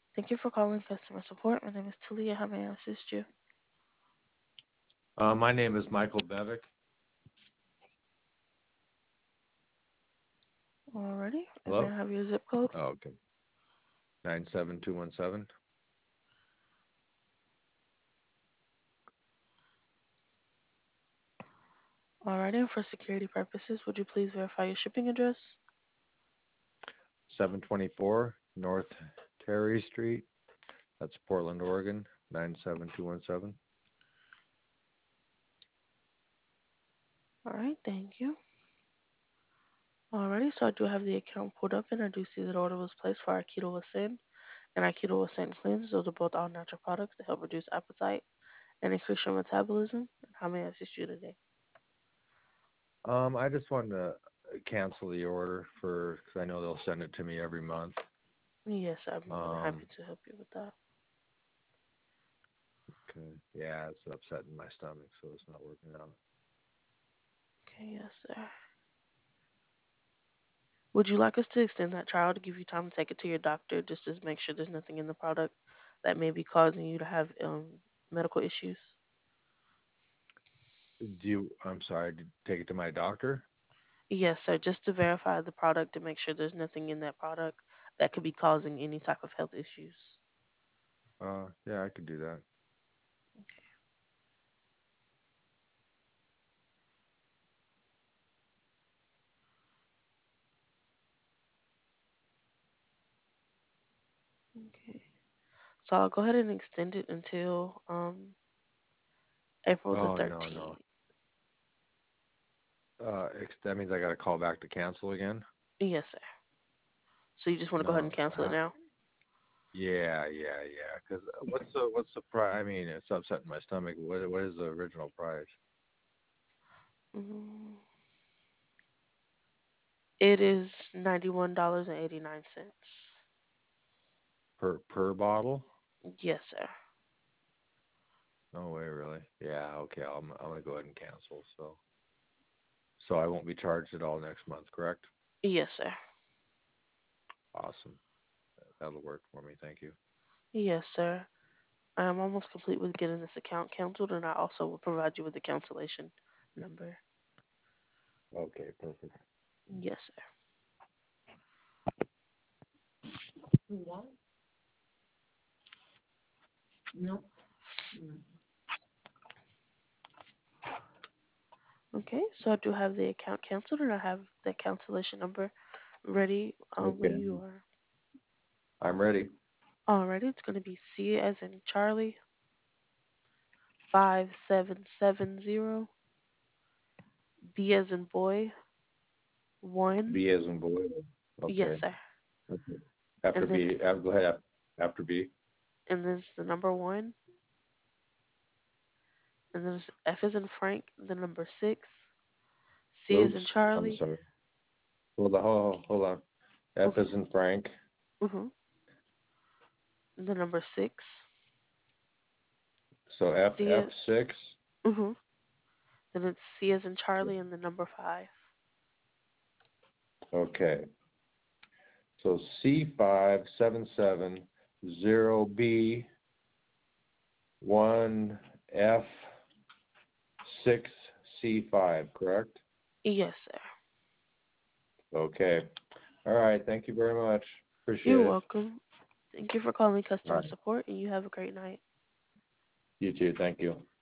Thank you for calling customer support. My name is Talia. How may I assist you? My name is Michael Bevick. Alrighty. And may Hello? I have your zip code? Oh, okay. 97217. Alrighty. And for security purposes, would you please verify your shipping address? 724 North Terry Street. That's Portland, Oregon. 97217. Alright. Thank you. Alrighty. So I do have the account pulled up, and I do see that order was placed for Aikido Ascend and Aikido Ascend Cleanse. Those are both all natural products to help reduce appetite and increase your metabolism. How may I assist you today? I just wanted to cancel the order because I know they'll send it to me every month. Yes, I'm more than happy Um, to help you with that. okay. Yeah, it's upsetting my stomach, so it's not working out. Okay, yes, sir. Would you like us to extend that trial to give you time to take it to your doctor just to make sure there's nothing in the product that may be causing you to have medical issues? I'm sorry, take it to my doctor? Yes, sir. Just to verify the product to make sure there's nothing in that product that could be causing any type of health issues. Yeah, I could do that. Okay. So I'll go ahead and extend it until April the Oh, no, 13th. no. That means I got to call back to cancel again? Yes, sir. So you just want to go ahead and No. cancel it now? Yeah. Because what's the price? I mean, it's upsetting my stomach. What is the original price Mm, it is $91.89. per bottle? Yes, sir. No way, really. Yeah. Okay. I'm gonna go ahead and cancel. So I won't be charged at all next month, correct? Yes, sir. Awesome. That'll work for me. Thank you. Yes, sir. I am almost complete with getting this account canceled, and I also will provide you with the cancellation number. Okay. Perfect. Yes, sir. What? No. Okay, so I do have the account canceled, and I have the cancellation number ready Okay. when you are. I'm ready. Alrighty, it's going to be C as in Charlie, 5770, B as in boy, 1. B as in boy. Yes, Okay. sir. Okay. After And then, B, go ahead. After B. and then it's the number 1, and then it's F as in Frank, the number 6, C as Oops. in I'm Charlie. sorry. Hold on. F as Okay. in Frank. Mhm. The number 6, So C. F6. Mhm. Then it's C as in Charlie and the number 5. Okay. So C5770B1F6C5, correct? Yes, sir. Okay. All right. Thank you very much. You're Appreciate it. welcome. Thank you for calling All customer right. support, and you have a great night. You too. Thank you.